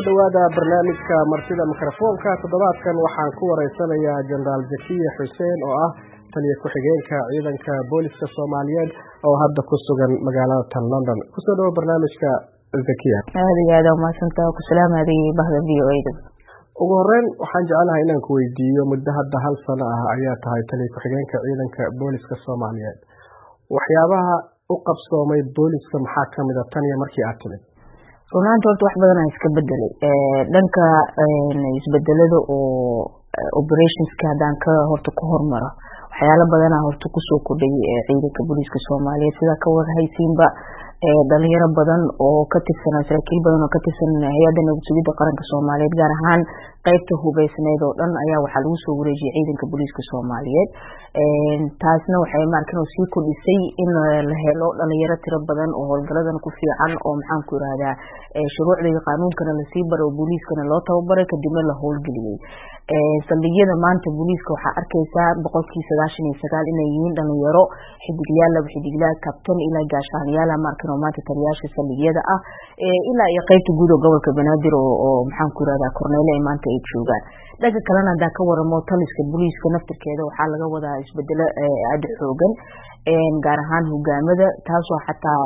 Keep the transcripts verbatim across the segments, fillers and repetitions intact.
dhawaada barnaamijka martida mikrofoonka toddobaadkan waxaan ku wareysanayaa Generaal Zakiya Xuseen oo ah taliye ku-xigeenka ciidanka booliska Soomaaliyeed oo hadda ku sugan magaalada London. Ku soo dhawaada barnaamijka Zakiya. aad iyo aad u mahadsantahay ku salaamaday bahda V O A. ugu horreyn waxaan jecelahay inaan ku weydiiyo muddo hadda hal sano ah ayaa tahay taliye ku-xigeenka ciidanka booliska Soomaaliyeed. waxyaabaha u qabsoomay booliska maxaa ka mid ah tan iyo markii aad timid? runtii horta wax badan iska bedelay ee dhanka isbedelada oo operationska hadaan ka horta ku hormaro waxyaalo badan horta ku soo kordhay ciidanka booliska Soomaaliyeed sida ka warhaysiinba ee dhalinyaro badan oo ka tirsan saraakiil badan oo ka tirsan hay'adda nabadgelyada qaranka Soomaaliyeed gaar ahaan qaybta hubeysneed oo dhan ayaa waxa lagu soo wareejiyay ciidanka booliska Soomaaliyeed ee taasna waxay markaan sii kordhisay in la helo dhalinyaro tiro badan oo howlgaladan ku fiican oo maxaan ku raahdaa ee shuruucda iyo qaanuunkana la sii baro booliskana loo tababaray kadib la howlgeliyay ee saldhigyada maanta booliska waxa arkaysaa boqolkiiba sagaashan iyo sagaal inay yihiin dhalinyaro xidigyaal laba xidigyaal kabtan ilaa gaashaanayaal markaan oo maanta taliyaasha saldhigyada ah ee ilaa iyo qaybta guud ee gobolka Banaadir oo maxaan ku raahdaa korneele ay maanta ay joogaan. dhanka kalena hadda ka waramo taliska booliska naftirkeeda waxa laga wadaa isbedelo aad xoogan ee gaar ahaan hogaamada taasoo xataa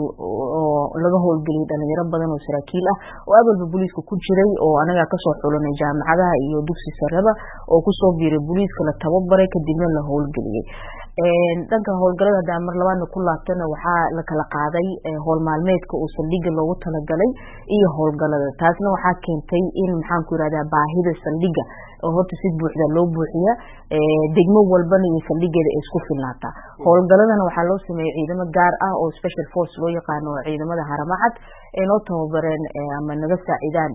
laga howlgeliyay dhalinyaro badan oo saraakiil ah oo abalba booliska ku jiray oo anaga ka soo xulanay jaamacadaha iyo dugsi sarada oo ku soo biiray booliska la tababaray kadibna la howlgeliyay ee dhanka howlgalada hadda mar labaad ku laabtana waxa la kala qaaday howl maalmeedka oo saldhiga loogu talagalay iyo howlgalada taasna waxa keentay in maxaan ku raahdaa baahida saldhiga oo horta si buuxda loo buuxiyo ee degmo walbana iyo saldhigeeda isku filnaata howlgaladana waxa loo sameeyay ciidamo gaar ah oo special force loo yaqaan oo ciidamada haramacad ee loo tababareen ama naga saacidaan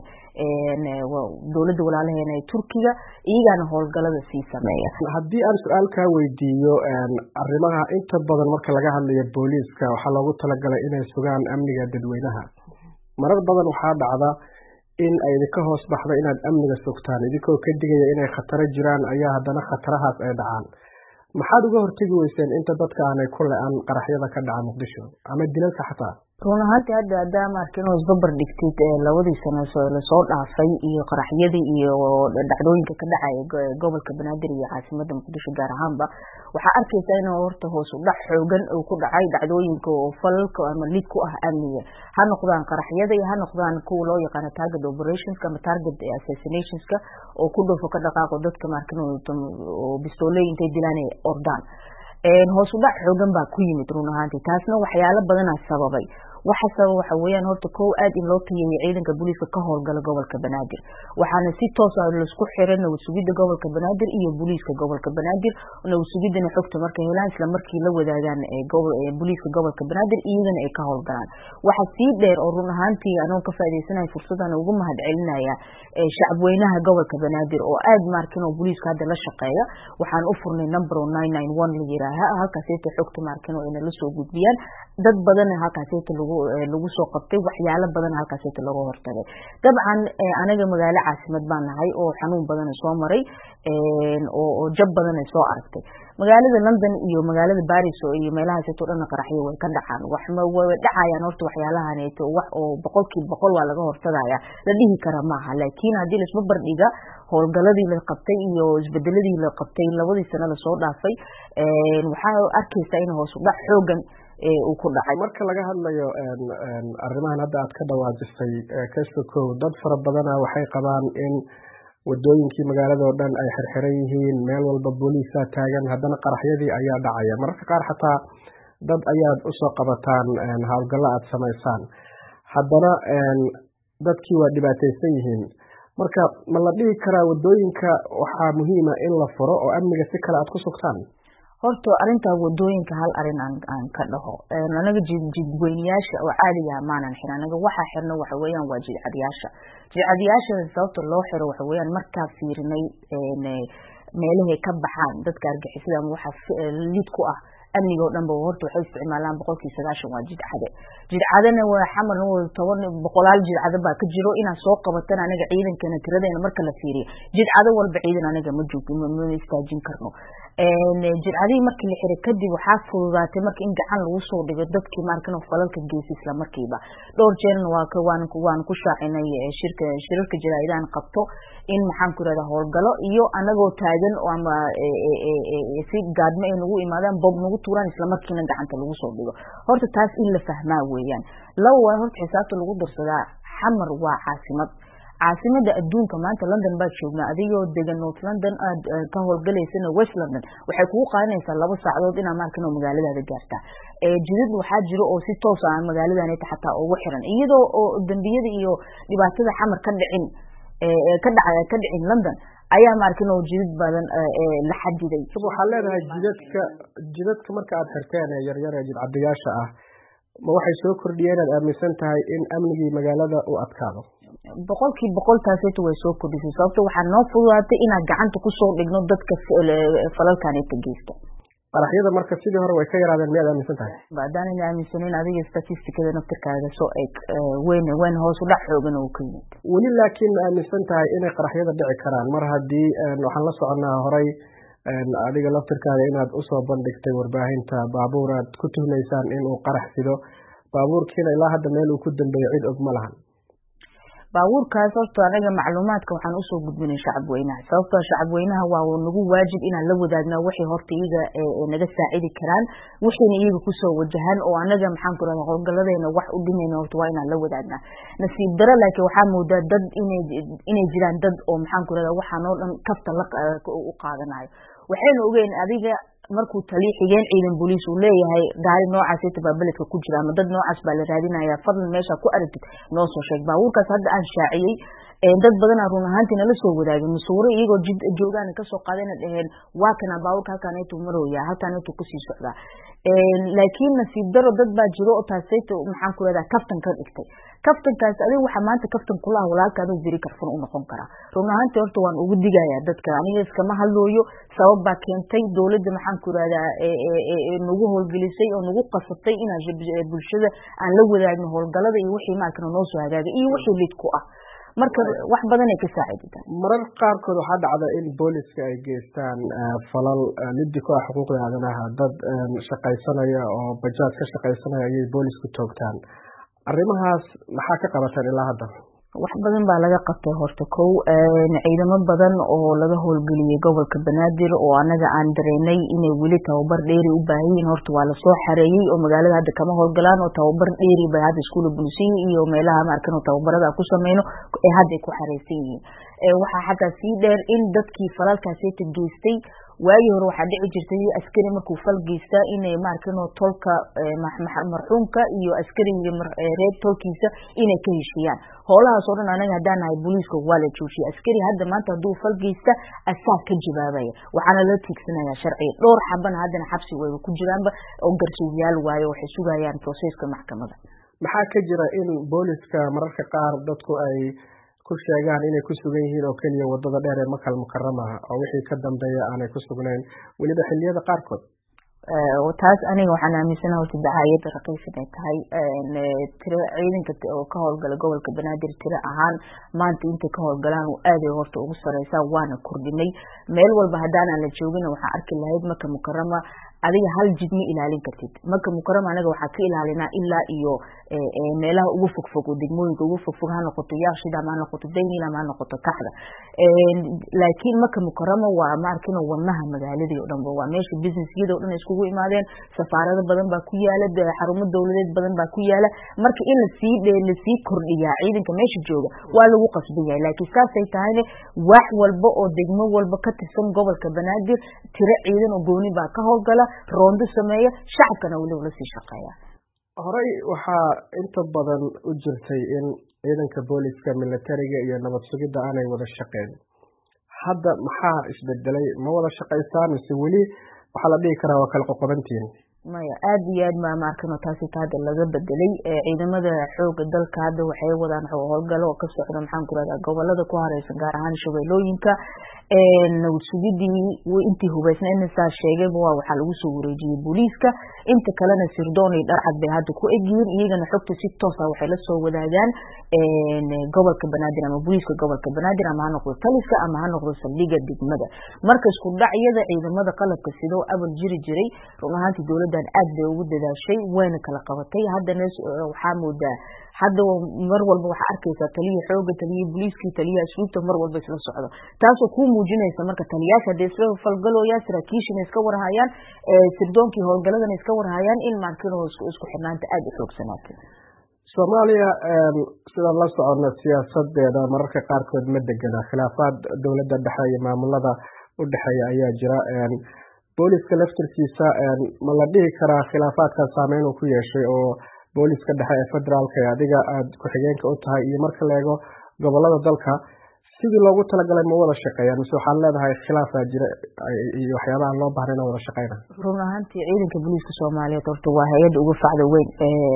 ee dawladda walaalaheena ee Turkiga iyagana howlgalada sii sameeya. haddii aan su'aal ka weydiiyo arrimaha inta badan marka laga hadlayo booliska waxa loogu talagalay inay sugaan amniga dadweynaha marar badan waxa dhacda in ay ka hoos baxdo inaad amniga sugtaan idinko ka digaya inay khatar jiraan ayaa haddana khatarahaas ay dhacaan maxaad uga hortagi weyseen inta dadka aanay ku leean qaraxyada ka dhaca Muqdisho ama dilalka xataa? runtii hadda hadda markaan oo isbabar dhigtid labadii sano la soo dhaafay iyo qaraxyada iyo dhacdooyinka ka dhacay gobolka Banaadir iyo caasimadda Muqdisho gaar ahaanba waxa arkaysaa in horta hoos u dhac xoogan oo ku dhacay dhacdooyinka oo falalka ama lid ku ah amniga ha noqdaan qaraxyada iyo ha noqdaan kuwa loo yaqaan target operations ama target assassinations ka oo ku dhufo ka dhaqaaqo dadka markaan oo bistoolay intay dilaan ay ordaan ee hoos u dhac xoogan baa ku yimid runtii taasna waxyaalo badan ah sababay waxa sabab waxa weeyaan horta koow aad in loo tayeeyay ciidanka booliska ka howlgala gobolka Banaadir waxaana si toos ah la isku xiray nabadgelyada gobolka Banaadir iyo booliska gobolka Banaadir nabadgelyada xogta marka helaan isla markii la wadaagaan ee gobolka booliska gobolka Banaadir iyagana ay ka howlgalaan waxa si dheer oo run ahaantii anoo ka faa'iideysanahay fursadan ugu mahadcelinaya ee shacabweynaha gobolka Banaadir oo aad markaan oo booliska hadda la shaqeeya waxaan u furnay number nine nine one la yiraahdo halkaas ay xogta markaan oo inay la soo gudbiyaan dad badan halkaas ay lagu soo qabtay waxyaalo badan halkaas ay lagu hortagay dabcan anaga magaalo caasimad baan nahay oo xanuun badan soo maray ee oo jab badan soo aragtay magaalada London iyo magaalada Paris iyo meelahaas ay toona qaraxyo way ka dhacaan wax ma way dhacayaan horta waxyaalahan ay wax oo boqolkiiba boqol waa laga hortagaya la dhihi kara maaha laakiin hadii la isba bardhiga howlgaladii la qabtay iyo isbedeladii la qabtay labadii sano la soo dhaafay ee waxa arkaysaa in hoos u dhac xoogan ee uu ku dhacay marka laga hadlayo arrimahan hadda aad ka dhawaajisay kasoo dad fara badan waxay qabaan in wadooyinkii magaalada oo dhan ay xirxiran yihiin meel walba booliska taagan haddana qaraxyadii ayaa dhacaya mararka qaar xataa dad ayaad u soo qabataan hawlgalo aad samaysaan haddana dadkii waa dhibaataysan yihiin marka ma la dhihi karaa wadooyinka waxaa muhiim ah in la furo oo amniga si kale aad ku sugtaan? horta arinta wadooyinka hal arin aan ka dhaho anaga jidweynayaasha oo caadiga maanan xiran anaga waxa xirno waxa weeyaan waa jidcadiyaasha jidcadiyaasha sababta loo xiro waxa weeyaan markaa fiirinay meelaha ka baxaan dadka argixisada waxa lid ku ah amniga oo dhan ba horta waxay isticmaalaan boqolkiiba sagaashan waa jidcade jidcadana waa xamarna waa toban boqolaal jidcade baa ka jiro inaan soo qabatan aniga ciidankana tiradeena marka la fiiriyo jidcade walba ciidan aniga ma joogin ma istaajin karno jidcadii markii la xiray kadib waxaa fududaatay marka in gacan lagu soo dhigo dadkii markan falalka geesi isla markiiba dhowr jeerna waa ka waan ku waan ku shaacinay shirka shirarka jaraa'idaan qabto in maxaan ku radaa howlgalo iyo anagoo taagan oo ama si gaadma ay nagu imaadaan bob nagu tuuraan isla markiina gacanta lagu soo dhigo horta taas in la fahmaa weeyaan law waa horta xisaabta lagu darsadaa xamar waa caasimad caasimada adduunka maanta London baa joognaa adigoo degan North London aad ka howlgalaysana West London waxay kugu qaadanaysaa laba saacadood inaad markan magaaladaada gaartaa ee jidad waxaa jiro oo si toos ah magaaladaana xataa ugu xiran iyadoo oo dambiyada iyo dhibaatada xamar ka dhicin ee ka dhacay ka dhicin London ayaa markan oo jidad badan la xadiday waxa leedahay jidadka jidadka marka aad xirteen yar yar ee jidcadiyaasha ah ma waxay soo kordhiyeen aad aaminsan tahay in amnigii magaalada uu adkaado boqolkiiba boqol taasaytu way soo kordhisay sababtoo waxaa noo fududaatay inaan gacanta ku soo dhigno dadka falalkan ay ka geysta qaraxyada marka sidii hore way ka yaraadeen miyaad aaminsan tahay baadaan in aaminsaneyn adiga statistikada naftirkaaga soo eeg weyn weyn hoos u dhac xoogan oo ka yimid weli laakiin ma aaminsan tahay inay qaraxyada dhici karaan mar haddii waxaan la soconaa horay adiga laftirkaaga inaad usoo bandhigtay warbaahinta baabuur aad ku tuhmaysaan inuu qarax sido baabuurkiina ilaa hadda meel uu ku dambeeyo cid og ma lahan baabuurkaas horta anaga macluumaadka waxaan usoo gudbinay shacab weynaha sababtoo shacab weynaha waa nagu waajib inaan la wadaagno wixii horta iyaga naga saacidi karaan wixiina iyaga kusoo wajahan oo anaga maxaan ku radaa howlgaladeena wax u dhimayna horta waa inaan la wadaagna nasiib daro laakiin waxaa moodaa dad inay inay jiraan dad oo maxaan ku radaa waxaan oo dhan kafta la u qaadanayo waxayna ogeyn adiga markuu tali xigeen ciidan booliis uu leeyahay gaari noocaas ee tabaabaladka ku jira ama dad noocaas baa la raadinayaa fadlan meesha ku aragtid noo soo sheeg baabuurkaas hadda aan shaaciyey ee dad badan aan run ahaantii nala soo wadaagay masuuro iyagoo jid joogaan ka soo qaadayna dhaheen waa kana baabuurka halkaan ay tumarooyaa halkaan ay ku sii socdaa laakiin nasiib daro dad baa jiro oo taasayto maxaan ku leedahay kaftan ka dhigtay kaftankaas adiga waxa maanta kaftan kulaha walaalkaada jiri karfan u noqon kara run ahaantii horta waan ugu digayaa dadka aniga iskama hadlooyo sabab baa keentay dawladda maxaan ku radaa ee nagu howlgelisay oo nagu qasabtay inaan bulshada aan la wadaagno howlgalada iyo wixii markan noo soo hagaagay iyo wixii lid ku ah marka wax badan ay ka saacidaan marar qaarkood waxa dhacda in booliska ay geystaan falal liddi ku ah xuquuqda aadanaha dad shaqaysanaya oo bajaaj ka shaqaysanaya ayay boolisku toogtaan arrimahaas maxaa ka qabataan ilaa hadda wax badan baa laga qabtay horta kow ciidamo badan oo laga howlgeliyay gobolka Banaadir oo anaga aan dareynay inay weli tababar dheeri u baahan yihiin horta waa la soo xareeyay oo magaalada hadda kama howlgalaan oo tababar dheeri bay hadda iskuul bulshada iyo meelaha markan tababarada ku sameeyno ee hadda ku xareysan yihiin ee waxa xataa sii dheer in dadkii falalkaasi ka geystay waagi hore waxa dhici jirtay askari markuu fal geystaa inay markan tolka marxuumka iyo askariga reeb tolkiisa inay ka heshiyaan howlahaas oo dhan anaga hadaan nahay booliiska waa la joojiyay askari hadda maanta haduu fal geysta asaa ka jawaabaya waxaana la tiigsanayaa sharci dhowr xaban hadana xabsi way ku jiraanba oo garsooriyaal waayo waxay sugayaan processka maxkamadda maxaa ka jira in booliiska mararka qaar dadku ay ku sheegaan inay ku sugan yihiin oo kaliya wadada dheer ee Makal Mukarrama oo wixii ka dambeeya aanay ku sugnayn waliba xilliyada qaarkood ee taas aniga waxaan aaminsanahay oo dacaayad raqiisan ay tahay ee tiro ciidanka oo ka howlgala gobolka Banaadir tiro ahaan maanta inta ka howlgalaan oo aad ay horta ugu sareysaa waana kordhinay meel walba hadaan la joogin waxa arki lahayd Makal Mukarrama adiga hal jid ma ilaalin kartid Makal Mukarrama anaga waxa ka ilaalinaa ilaa iyo ee meelaha ugu fogfog oo degmooyinka ugu fogfog ha noqoto yaashida ma noqoto deynila ma noqoto taxda ee laakiin Makal Mukarrama waa markino wadnaha magaalada oo dhan waa meesha businessyada oo dhan isku imaadeen safaarado badan baa ku yaala xarumo dawladeed badan baa ku yaala marka in la sii dheer la sii kordhiya ciidanka meesha jooga waa lagu qasban yahay laakiin saasay tahay wax walba oo degmo walba ka tirsan gobolka Banaadir tiro ciidan oo gooni baa ka howlgala roondo sameeya shacabkana wali la sii shaqeeya horay waxa inta badan u jirtay in ciidanka booliska militariga iyo nabad sugidda aanay wada shaqeyn hadda maxaa isbedelay ma wada shaqeystaan mise wali waxa la dhigi karaa waa kala qoqobantiin maya aad iyo aad ma markano taasi taada laga bedelay ciidamada xooga dalka hadda waxay wadaan howlgalo oo ka socda maxaan ku radaa gobolada ku hareysan gaar ahaan shabeellooyinka nabad sugidii intii hubaysnayna saa sheegay waa waxaa lagu soo wareejiyay booliiska inta kalena sirdoon iyo dharcad bay hadda ku egyihiin iyagana xogta si toos ah waxay la soo wadaagaan gobolka banaadir ama booliiska gobolka banaadir ama ha noqdo taliska ama ha noqdo saldhiga degmada marka isku dhacyada ciidamada qalabka sidoo abal jiri jiray run ahaantii dowladan aad bay ugu dadaashay wayna kala qabatay haddana waxaa moodaa hadda mar walba waxa arkaysa taliye xooga taliye booliiska taliye asluubta mar walba isla socdo taasoo ku muujinaysa marka taliyaasha hadday isla falgalooyaan saraakiishina iska warhayaan sirdoonkii howlgaladana iska warhayaan in markino isku xirnaanta aad u xoogsanaatay Soomaaliya sida la socodna siyaasadeeda mararka qaarkood ma degana khilaafaad dowladda dhexe iyo maamulada u dhaxeeya ayaa jira booliiska laftirkiisa ma la dhihi karaa khilaafaadka saameyn uu ku yeeshay oo booliiska dhexe ee federaalka ee adiga aad ku-xigeenka u tahay iyo marka la eego gobolada dalka sidii loogu talagalay ma wada shaqeeyaan mise waxaad leedahay khilaafaa jira iyo waxyaabaha loo baahnay inaan wada shaqeyna run ahaantii ciidanka booliiska soomaaliyeed horta waa hay-adda uga facda weyn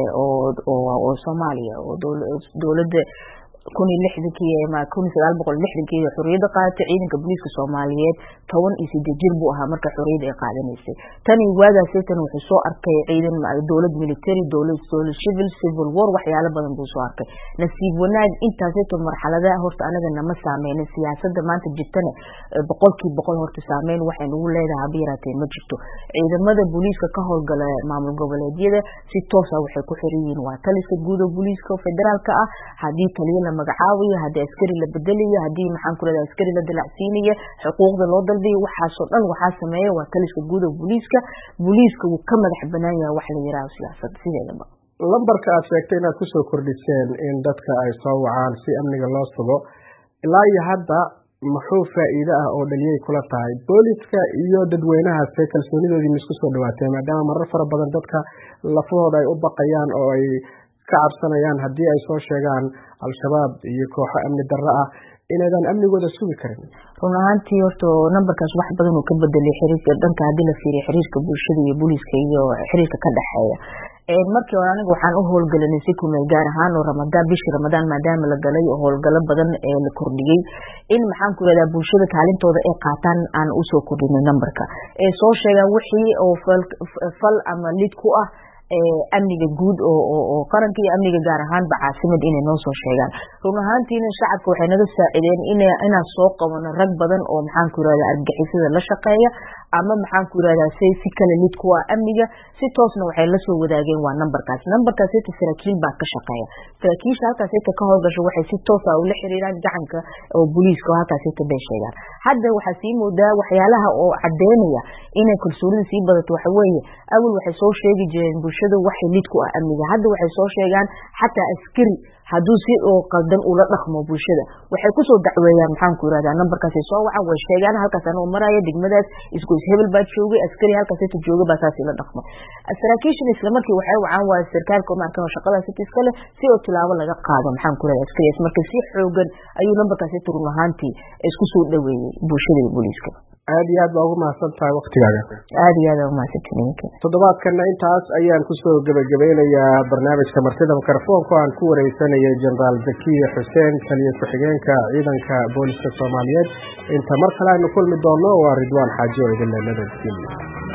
oo soomaaliya oo dowladda kun iyo lixdankii ama kun iyo sagaal boqol lixdankii xorriyadda qaadatay ciidanka booliiska soomaaliyeed toban iyo siddeed jir buu ahaa marka xorriyadda ay qaadanaysay tani waagaasay tan wuxuu soo arkay ciidan dowlad military dowlad civil civil war waxyaalo badan buu soo arkay nasiib wanaag intaasayto marxalada horta anaga nama saameyna siyaasadda maanta jirtana boqolkii boqol horta saameyn waxay nagu leedahay haba yaraatee ma jirto ciidamada booliiska ka howlgala maamul goboleedyada si toos ah waxay ku xiran yihiin waa taliska guud oo booliiska federaalka ah haddii taliya magacaawiyo haddii askari la bedelayo haddii maxaan ku leedahay askari la dalacsiinayo xuquuqda loo dalbayo waxaasoo dhan waxaa sameeya waa taliska guud oo booliiska booliiska wuu ka madax banaan yahay wax la yiraahdo siyaasad sideedaba lambarka aad sheegtay inaad kusoo kordhiseen in dadka ay soo wacaan si amniga loo sugo ilaa iyo hadda muxuu faa'iido ah oo dhaliyay kula tahay booliiska iyo dadweynahaas kalsoonidoodii ma isku soo dhawaatay maadaama marar fara badan dadka lafahooda ay u baqayaan oo ay ka cabsanayaan haddii ay soo sheegaan al-shabaab iyo kooxo amni darro ah inaydan amnigooda sugi karin run ahaantii horta nambarkaas wax badan uu ka bedelay xiriirka dhanka haddii la fiiriyo xiriirka bulshada iyo booliiska iyo xiriirka ka dhexeeya markii hore aniga waxaan u howlgalanay si kumeel gaar ahaan oo ramadaan bishii ramadaan maadaama la galay oo howlgalo badan ee la kordhiyey in maxaan ku leedahay bulshada kaalintooda ay qaataan aan usoo kordhinay nambarka ee soo sheegaan wixii oo fal ama lid ku ah amniga guud oo qaranka iyo amniga gaar ahaanba caasimad inay noo soo sheegaan run ahaantiina shacabka waxay naga saacideen inaan soo qabano rag badan oo maxaan ku yirahdaa argagixisada la shaqeeya ama maxaan ku yirahdaa say si kale lid ku ah amniga si toosna waxay la soo wadaageen waa nambarkaas nambarkaas inta saraakiil baa ka shaqeeya saraakiisha halkaas inta ka howlgasho waxay si toos ah ula xiriiraan gacanka oo booliiska halkaas inta bay sheegaan hadda waxaa sii moodaa waxyaalaha oo cadeynaya inay kalsoonida sii badato waxa weeye awal waxay soo sheegi jireen bulshada waxay lid ku ah amniga hadda waxay soo sheegaan xataa askari hadduu si oo qaldan ula dhaqmo bulshada waxay kusoo dacweeyaan maxaan ku yirahdaa nambarkaasay soo wacan way sheegaan halkaas anoo maraya degmadaas isku hebel baa joogay askari halkaas inta jooga baa saas ila dhaqmo saraakiishan isla markii waxay wacan waa sarkaalka markaa shaqadaas inta iskale si oo tilaabo laga qaado maxaan ku yirahdaa askari marka si xoogan ayuu nambarkaas inta run ahaantii isku soo dhaweeyay bulshada iyo booliiska aad iyo aad baa ugu mahadsan tahay waktigaaga aad iyo aad ugu mahadsantihiin toddobaadkana intaas ayaan kusoo gabagabeynayaa barnaamijka martida mikrofoonka aan ku wareysanayay jenaraal zakiye xuseen taliye ku-xigeenka ciidanka booliska soomaaliyeed inta mar kale aynu kulmi doono waa ridwaan xaaji oo idin leh nabadgelyo